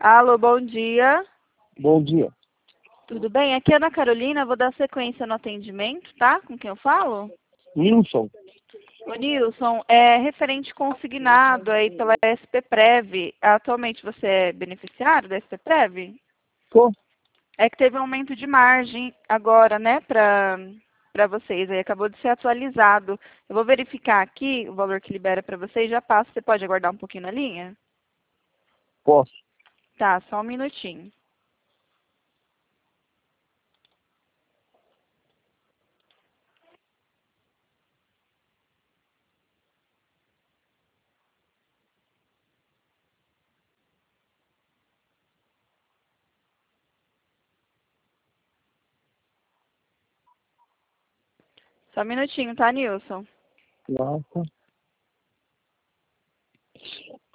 Alô, bom dia. Bom dia. Tudo bem? Aqui é a Ana Carolina, vou dar sequência no atendimento, tá? Com quem eu falo? Nilson. Ô, Nilson, é referente consignado aí pela SPPrev. Atualmente você é beneficiário da SPPrev? Tô. É que teve um aumento de margem agora, né, para vocês. Aí acabou de ser atualizado. Eu vou verificar aqui o valor que libera para vocês e já passo. Você pode aguardar um pouquinho na linha? Posso. Tá, só um minutinho. Só um minutinho, tá, Nilson? Nossa.